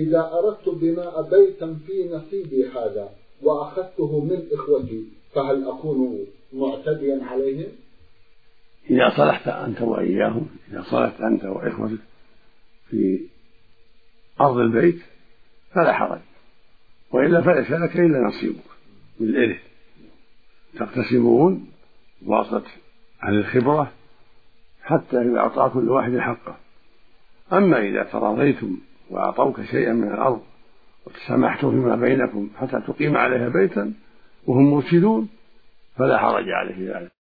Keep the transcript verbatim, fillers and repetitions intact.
إذا أردت بناء بيتا في نصيبي هذا وأخذته من إخوتي فهل أكون معتديا عليهم؟ إذا صلحت أنت وإياهم، إذا صلحت أنت وإخوتك في أرض البيت فلا حرج، وإلا فليس لك إلا نصيبك من الإرث، تقتسمون بواسطة عن الخبرة حتى إذا أعطى كل واحد حقه. أما إذا تراضيتم وأعطوك شيئا من الأرض وتسامحتم فيما بينكم حتى تقيم عليها بيتا وهم مرشدون فلا حرج عليه ذلك.